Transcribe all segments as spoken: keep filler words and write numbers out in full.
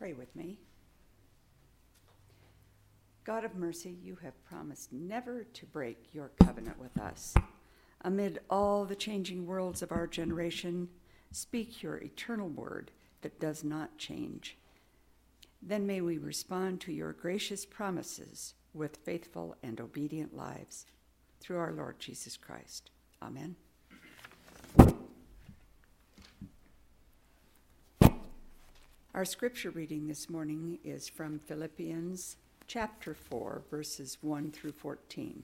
pray with me? God of mercy, you have promised never to break your covenant with us. Amid all the changing worlds of our generation, speak your eternal word that does not change. Then may we respond to your gracious promises with faithful and obedient lives. Through our Lord Jesus Christ. Amen. Our scripture reading this morning is from Philippians chapter four, verses one through fourteen.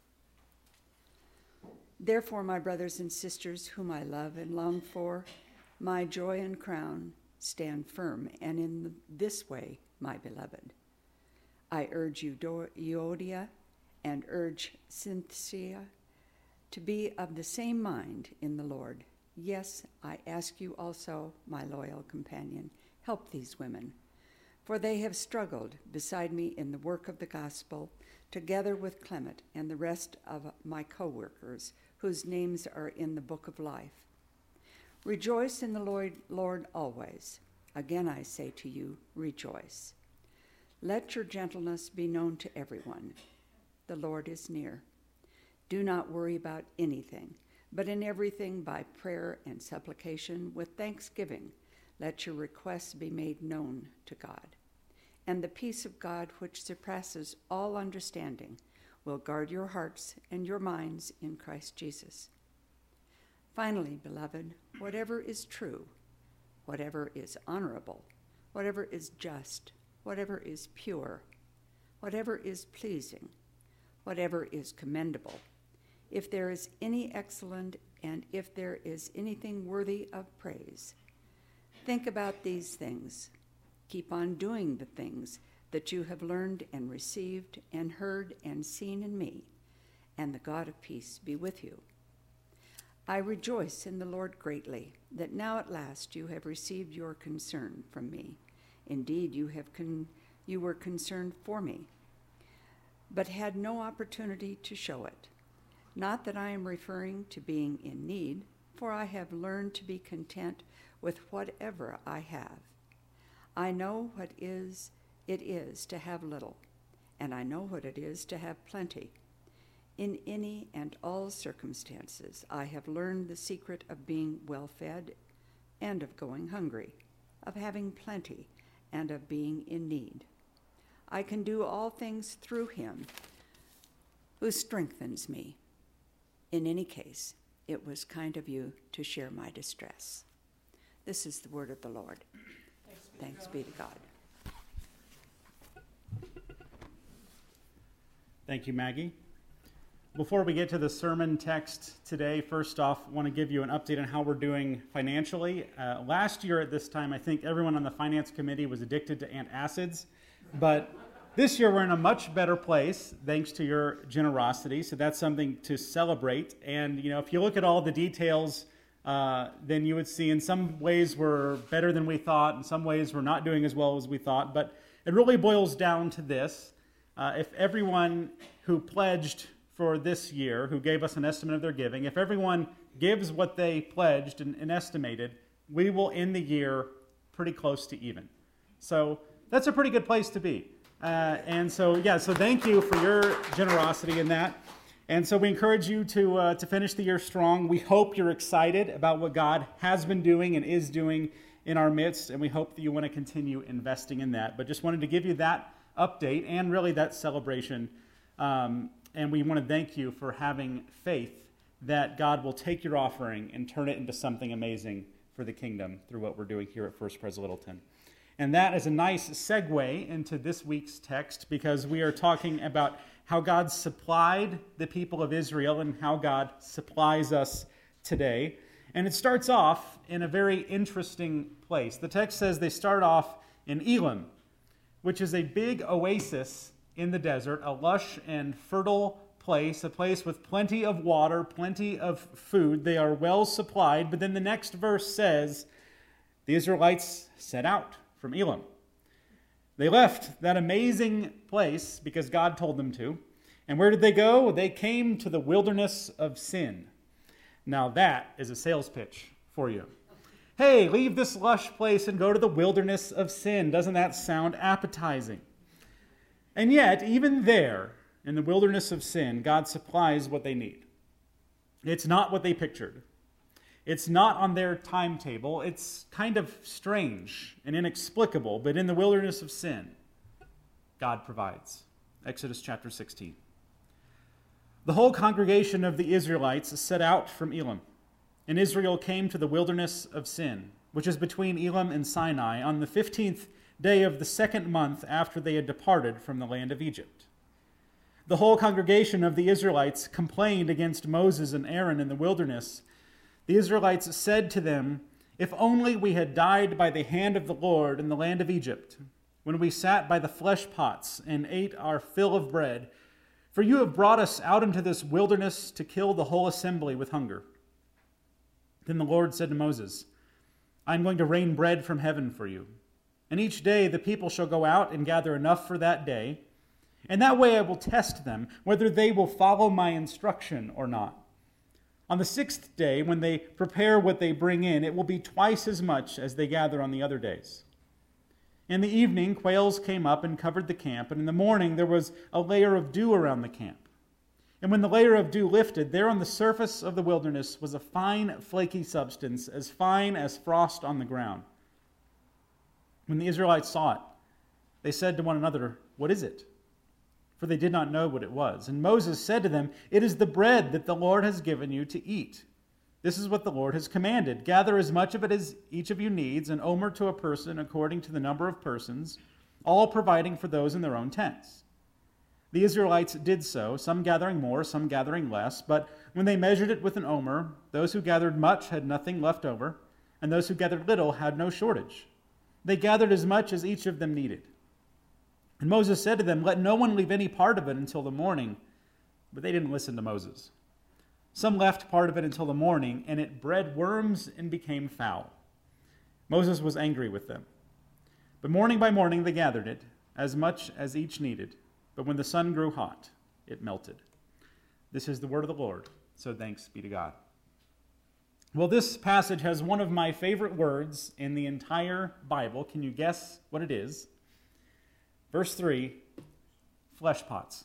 Therefore, my brothers and sisters, whom I love and long for, my joy and crown, stand firm, and in this way, my beloved. I urge Euodia and urge Syntyche to be of the same mind in the Lord. Yes, I ask you also, my loyal companion, help these women, for they have struggled beside me in the work of the gospel, together with Clement and the rest of my co-workers, whose names are in the book of life. Rejoice in the Lord, Lord always. Again I say to you, rejoice. Let your gentleness be known to everyone. The Lord is near. Do not worry about anything, but in everything by prayer and supplication with thanksgiving, let your requests be made known to God. And the peace of God, which surpasses all understanding, will guard your hearts and your minds in Christ Jesus. Finally, beloved, whatever is true, whatever is honorable, whatever is just, whatever is pure, whatever is pleasing, whatever is commendable, if there is any excellent and if there is anything worthy of praise, think about these things. Keep on doing the things that you have learned and received and heard and seen in me, and the God of peace be with you. I rejoice in the Lord greatly that now at last you have received your concern from me. Indeed, you have con- you were concerned for me, but had no opportunity to show it. Not that I am referring to being in need, for I have learned to be content with whatever I have. I know what is it is to have little, and I know what it is to have plenty. In any and all circumstances, I have learned the secret of being well-fed and of going hungry, of having plenty and of being in need. I can do all things through him who strengthens me. In any case, it was kind of you to share my distress. This is the word of the Lord. Thanks be to God. Thank you, Maggie. Before we get to the sermon text today, first off, I want to give you an update on how we're doing financially. Uh, last year at this time, I think everyone on the finance committee was addicted to antacids, but this year we're in a much better place thanks to your generosity, so that's something to celebrate. And, you know, if you look at all the details, uh, then you would see in some ways we're better than we thought, in some ways we're not doing as well as we thought, but it really boils down to this. Uh, if everyone who pledged for this year, who gave us an estimate of their giving, if everyone gives what they pledged and, and estimated, we will end the year pretty close to even. So that's a pretty good place to be. Uh, and so, yeah, so thank you for your generosity in that. And so we encourage you to uh, to finish the year strong. We hope you're excited about what God has been doing and is doing in our midst, and we hope that you want to continue investing in that. But just wanted to give you that update and really that celebration. Um, and we want to thank you for having faith that God will take your offering and turn it into something amazing for the kingdom through what we're doing here at First Pres Littleton. And that is a nice segue into this week's text, because we are talking about how God supplied the people of Israel and how God supplies us today. And it starts off in a very interesting place. The text says they start off in Elim, which is a big oasis in the desert, a lush and fertile place, a place with plenty of water, plenty of food. They are well supplied. But then the next verse says, the Israelites set out from Elim. They left that amazing place because God told them to. And where did they go? They came to the wilderness of sin. Now that is a sales pitch for you. Hey, leave this lush place and go to the wilderness of sin. Doesn't that sound appetizing? And yet, even there, in the wilderness of sin, God supplies what they need. It's not what they pictured. It's not on their timetable. It's kind of strange and inexplicable, but in the wilderness of sin, God provides. Exodus chapter sixteen. The whole congregation of the Israelites set out from Elim, and Israel came to the wilderness of Sin, which is between Elim and Sinai, on the fifteenth day of the second month after they had departed from the land of Egypt. The whole congregation of the Israelites complained against Moses and Aaron in the wilderness. The Israelites said to them, "If only we had died by the hand of the Lord in the land of Egypt, when we sat by the flesh pots and ate our fill of bread, for you have brought us out into this wilderness to kill the whole assembly with hunger." Then the Lord said to Moses, "I am going to rain bread from heaven for you, and each day the people shall go out and gather enough for that day, and that way I will test them, whether they will follow my instruction or not. On the sixth day, when they prepare what they bring in, it will be twice as much as they gather on the other days." In the evening, quails came up and covered the camp, and in the morning there was a layer of dew around the camp. And when the layer of dew lifted, there on the surface of the wilderness was a fine, flaky substance, as fine as frost on the ground. When the Israelites saw it, they said to one another, "What is it?" For they did not know what it was. And Moses said to them, "It is the bread that the Lord has given you to eat. This is what the Lord has commanded. Gather as much of it as each of you needs, an omer to a person according to the number of persons, all providing for those in their own tents." The Israelites did so, some gathering more, some gathering less. But when they measured it with an omer, those who gathered much had nothing left over, and those who gathered little had no shortage. They gathered as much as each of them needed. And Moses said to them, "Let no one leave any part of it until the morning." But they didn't listen to Moses. Some left part of it until the morning, and it bred worms and became foul. Moses was angry with them. But morning by morning they gathered it, as much as each needed. But when the sun grew hot, it melted. This is the word of the Lord, so thanks be to God. Well, this passage has one of my favorite words in the entire Bible. Can you guess what it is? Verse three, flesh pots.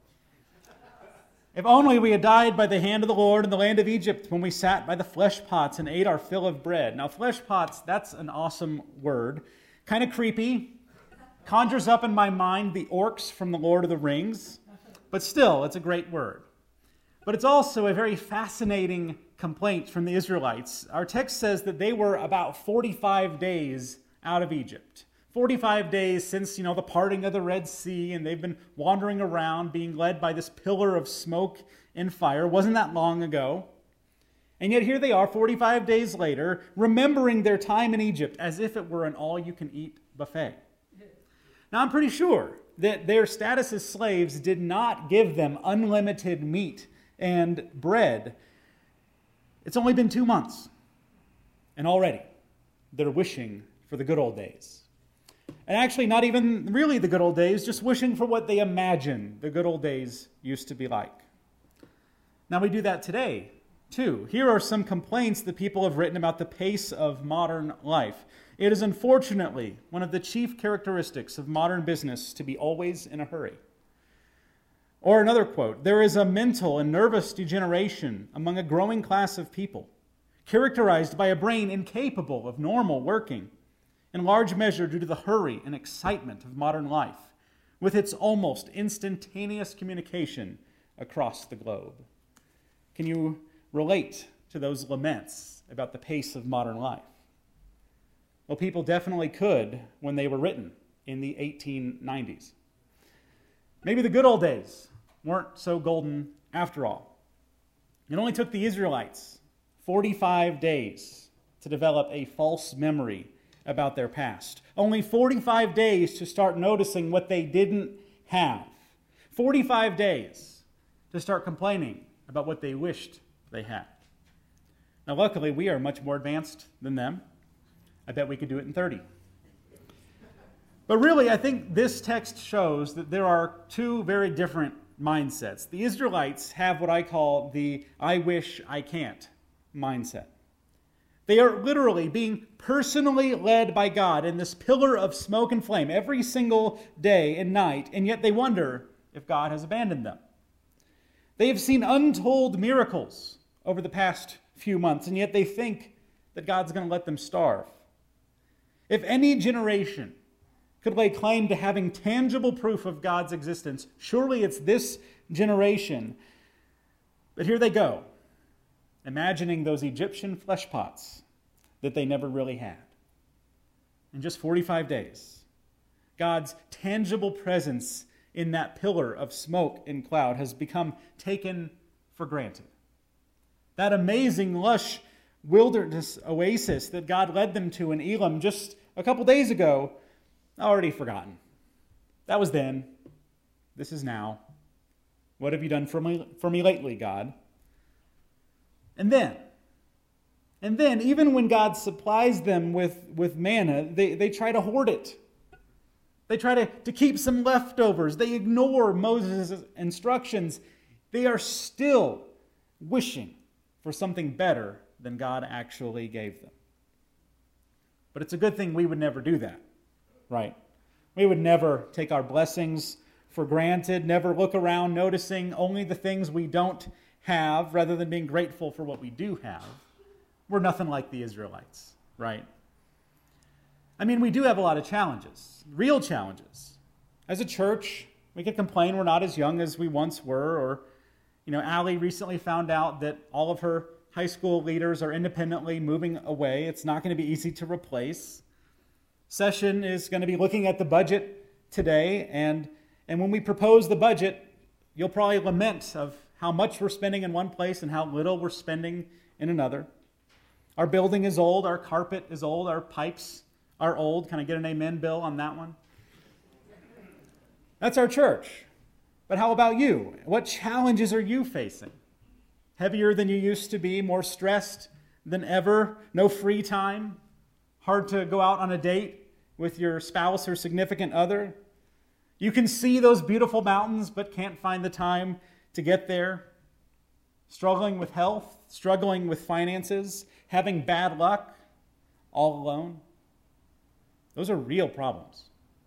If only we had died by the hand of the Lord in the land of Egypt when we sat by the flesh pots and ate our fill of bread. Now, flesh pots, that's an awesome word. Kind of creepy. Conjures up in my mind the orcs from the Lord of the Rings. But still, it's a great word. But it's also a very fascinating complaint from the Israelites. Our text says that they were about forty-five days out of Egypt. forty-five days since, you know, the parting of the Red Sea, and they've been wandering around being led by this pillar of smoke and fire. Wasn't that long ago? And yet here they are, forty-five days later, remembering their time in Egypt as if it were an all-you-can-eat buffet. Now, I'm pretty sure that their status as slaves did not give them unlimited meat and bread. It's only been two months, and already they're wishing for the good old days. And actually, not even really the good old days, just wishing for what they imagine the good old days used to be like. Now, we do that today, too. Here are some complaints that people have written about the pace of modern life. It is unfortunately one of the chief characteristics of modern business to be always in a hurry. Or another quote, "There is a mental and nervous degeneration among a growing class of people, characterized by a brain incapable of normal working, in large measure due to the hurry and excitement of modern life, with its almost instantaneous communication across the globe." Can you relate to those laments about the pace of modern life? Well, people definitely could when they were written in the eighteen nineties. Maybe the good old days weren't so golden after all. It only took the Israelites forty-five days to develop a false memory about their past. Only forty-five days to start noticing what they didn't have. forty-five days to start complaining about what they wished they had. Now, luckily, we are much more advanced than them. I bet we could do it in thirty. But really, I think this text shows that there are two very different mindsets. The Israelites have what I call the "I wish I can't" mindset. They are literally being personally led by God in this pillar of smoke and flame every single day and night, and yet they wonder if God has abandoned them. They have seen untold miracles over the past few months, and yet they think that God's going to let them starve. If any generation could lay claim to having tangible proof of God's existence, surely it's this generation. But here they go, imagining those Egyptian flesh pots that they never really had. In just forty-five days, God's tangible presence in that pillar of smoke and cloud has become taken for granted. That amazing, lush wilderness oasis that God led them to in Elim just a couple days ago, already forgotten. That was then. This is now. What have you done for me, for me lately, God? And then, and then, even when God supplies them with, with manna, they, they try to hoard it. They try to, to keep some leftovers. They ignore Moses' instructions. They are still wishing for something better than God actually gave them. But it's a good thing we would never do that, right? We would never take our blessings for granted, never look around noticing only the things we don't have rather than being grateful for what we do have. We're nothing like the Israelites, right? I mean, we do have a lot of challenges, real challenges. As a church, we can complain we're not as young as we once were, or, you know, Allie recently found out that all of her high school leaders are independently moving away. It's not going to be easy to replace. Session is going to be looking at the budget today, and, and when we propose the budget, you'll probably lament of how much we're spending in one place and how little we're spending in another. Our building is old, our carpet is old, our pipes are old. Can I get an amen, Bill, on that one? That's our church. But how about you? What challenges are you facing? Heavier than you used to be, more stressed than ever, no free time, hard to go out on a date with your spouse or significant other. You can see those beautiful mountains but can't find the time to get there. Struggling with health, struggling with finances, having bad luck, all alone. Those are real problems.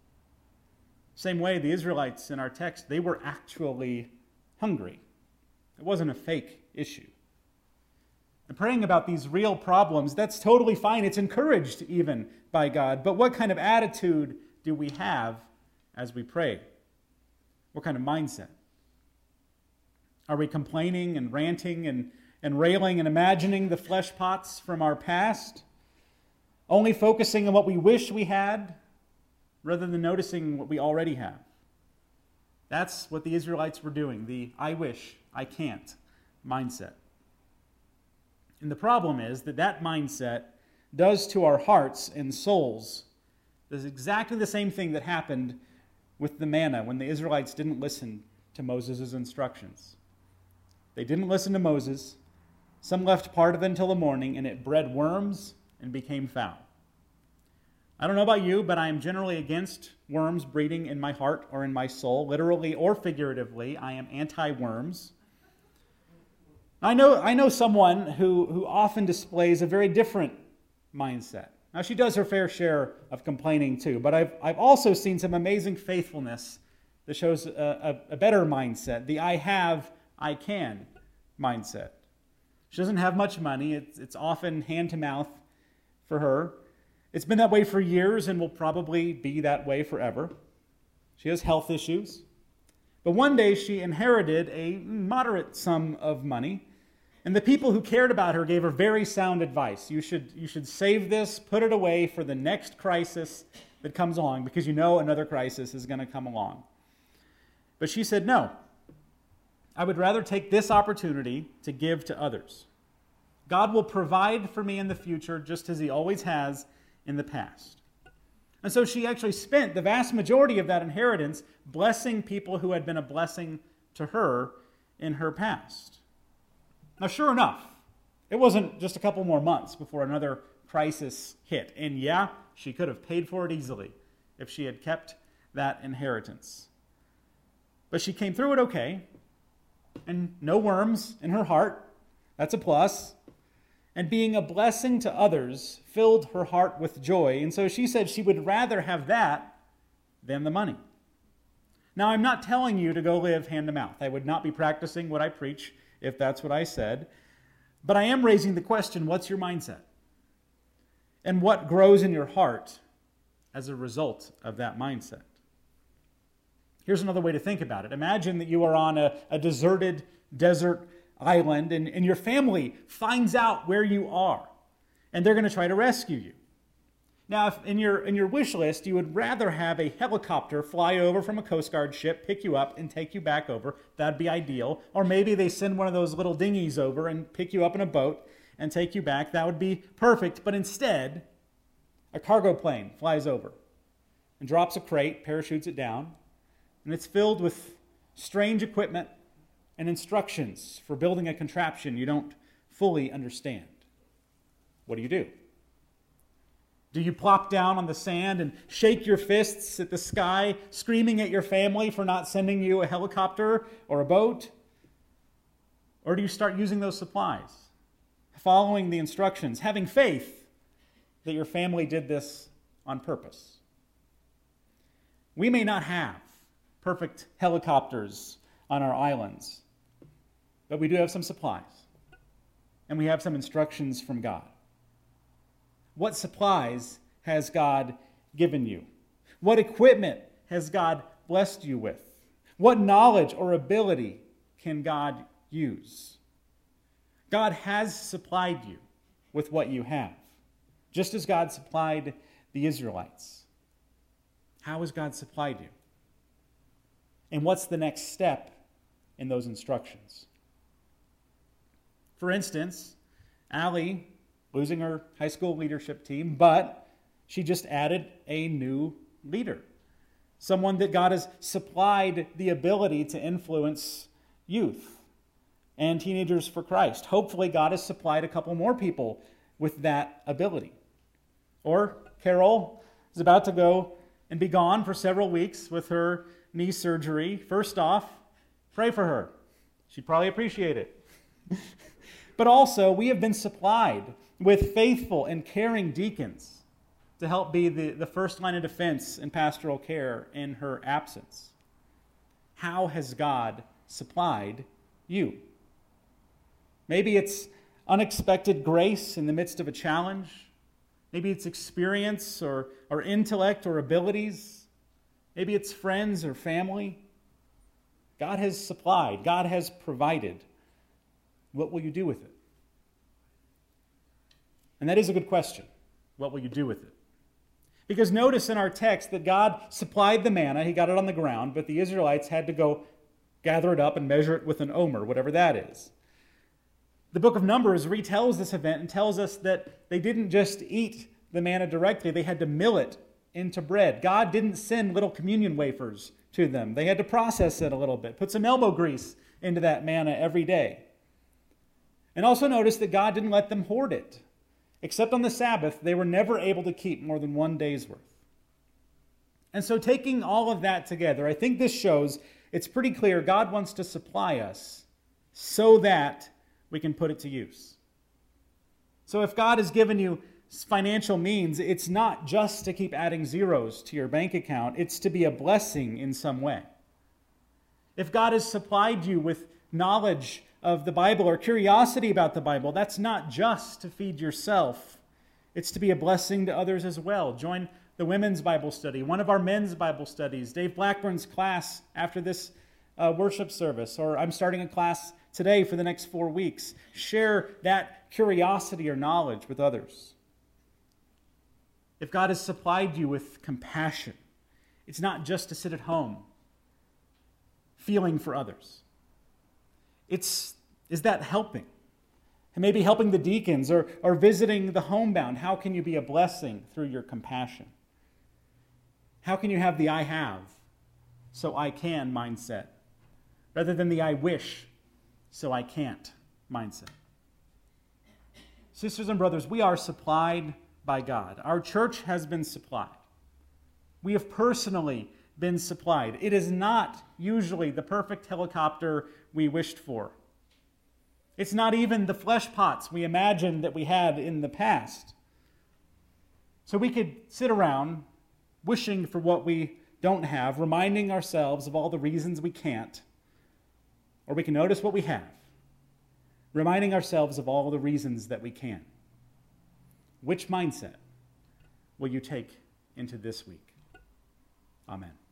Same way the Israelites in our text, they were actually hungry. It wasn't a fake issue. And praying about these real problems, that's totally fine. It's encouraged even by God. But what kind of attitude do we have as we pray? What kind of mindset? Are we complaining and ranting and, and railing and imagining the flesh pots from our past? Only focusing on what we wish we had rather than noticing what we already have? That's what the Israelites were doing, the I wish, I can't mindset. And the problem is that that mindset does to our hearts and souls does exactly the same thing that happened with the manna when the Israelites didn't listen to Moses' instructions. They didn't listen to Moses. Some left part of it until the morning, and it bred worms and became foul. I don't know about you, but I am generally against worms breeding in my heart or in my soul, literally or figuratively. I am anti-worms. I know, I know someone who, who often displays a very different mindset. Now, she does her fair share of complaining too, but I've, I've also seen some amazing faithfulness that shows a, a, a better mindset, the I have, I can mindset. She doesn't have much money. It's, it's often hand to mouth for her. It's been that way for years and will probably be that way forever. She has health issues. But one day she inherited a moderate sum of money, and the people who cared about her gave her very sound advice. You should, you should save this, put it away for the next crisis that comes along, because you know another crisis is going to come along. But she said, no, I would rather take this opportunity to give to others. God will provide for me in the future just as he always has in the past. And so she actually spent the vast majority of that inheritance blessing people who had been a blessing to her in her past. Now, sure enough, it wasn't just a couple more months before another crisis hit. And yeah, she could have paid for it easily if she had kept that inheritance. But she came through it okay, and no worms in her heart. That's a plus. and being a blessing to others filled her heart with joy. And so she said she would rather have that than the money. Now, I'm not telling you to go live hand to mouth. I would not be practicing what I preach if that's what I said. But I am raising the question, what's your mindset? And what grows in your heart as a result of that mindset? Here's another way to think about it. Imagine that you are on a, a deserted desert island and, and your family finds out where you are and they're going to try to rescue you. Now, if in your, in your wish list, you would rather have a helicopter fly over from a Coast Guard ship, pick you up, and take you back over. That'd be ideal. Or maybe they send one of those little dinghies over and pick you up in a boat and take you back. That would be perfect. But instead, a cargo plane flies over and drops a crate, parachutes it down, and it's filled with strange equipment and instructions for building a contraption you don't fully understand. What do you do? Do you plop down on the sand and shake your fists at the sky, screaming at your family for not sending you a helicopter or a boat? Or do you start using those supplies, following the instructions, having faith that your family did this on purpose? We may not have perfect helicopters on our islands, but we do have some supplies, and we have some instructions from God. What supplies has God given you? What equipment has God blessed you with? What knowledge or ability can God use? God has supplied you with what you have, just as God supplied the Israelites. How has God supplied you? And what's the next step in those instructions? For instance, Allie, losing her high school leadership team, but she just added a new leader. Someone that God has supplied the ability to influence youth and teenagers for Christ. Hopefully God has supplied a couple more people with that ability. Or Carol is about to go and be gone for several weeks with her knee surgery. First off, pray for her. She'd probably appreciate it. But also, we have been supplied with faithful and caring deacons to help be the, the first line of defense in pastoral care in her absence. How has God supplied you? Maybe it's unexpected grace in the midst of a challenge. Maybe it's experience or, or intellect or abilities. Maybe it's friends or family. God has supplied. God has provided. What will you do with it? And that is a good question. What will you do with it? Because notice in our text that God supplied the manna. He got it on the ground, but the Israelites had to go gather it up and measure it with an omer, whatever that is. The book of Numbers retells this event and tells us that they didn't just eat the manna directly. They had to mill it into bread. God didn't send little communion wafers to them. They had to process it a little bit, put some elbow grease into that manna every day. And also notice that God didn't let them hoard it. Except on the Sabbath, they were never able to keep more than one day's worth. And so taking all of that together, I think this shows it's pretty clear God wants to supply us so that we can put it to use. So if God has given you financial means, it's not just to keep adding zeros to your bank account, it's to be a blessing in some way. If God has supplied you with knowledge of the Bible or curiosity about the Bible, that's not just to feed yourself. It's to be a blessing to others as well. Join the women's Bible study, one of our men's Bible studies, Dave Blackburn's class after this uh, worship service, or I'm starting a class today for the next four weeks. Share that curiosity or knowledge with others. If God has supplied you with compassion, it's not just to sit at home feeling for others. It's, is that helping? And maybe helping the deacons or, or visiting the homebound. How can you be a blessing through your compassion? How can you have the I have, so I can mindset, rather than the I wish, so I can't mindset? Sisters and brothers, we are supplied by God. Our church has been supplied. We have personally been supplied. It is not usually the perfect helicopter we wished for. It's not even the flesh pots we imagined that we had in the past. So we could sit around wishing for what we don't have, reminding ourselves of all the reasons we can't. Or we can notice what we have, reminding ourselves of all the reasons that we can. Which mindset will you take into this week? Amen.